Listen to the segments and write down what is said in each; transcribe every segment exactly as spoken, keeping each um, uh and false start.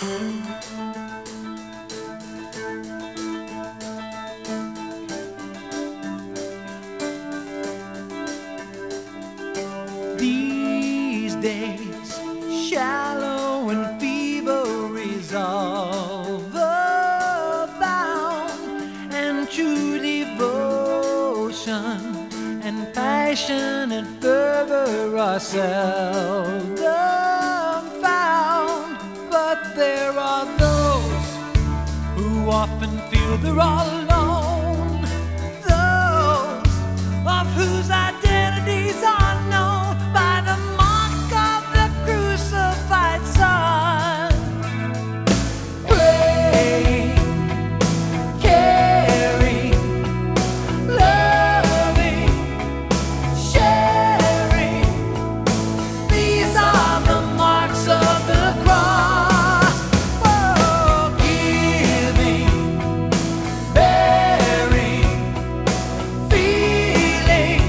These days, shallow and feeble resolve abound, and true devotion and passionate fervor are seldom found. But there are those who often feel they're all alone, those of whose identities are known by the mark of the crucified Son. Praying, caring, loving, sharing, these are the marks of the cross. Oh, giving, bearing, feeling,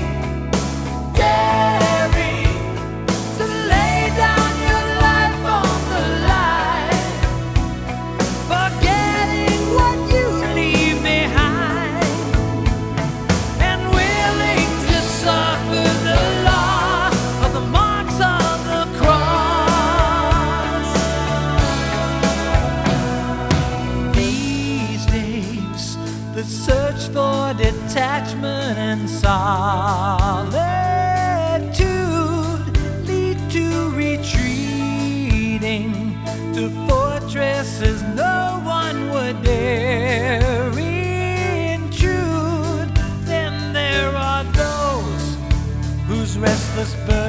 daring to lay down your life on the line, forgetting what you leave behind, and willing to suffer the loss of the marks of the cross. These days, the search for detachment and solitude lead to retreating to fortresses no one would dare intrude. Then there are those whose restless birth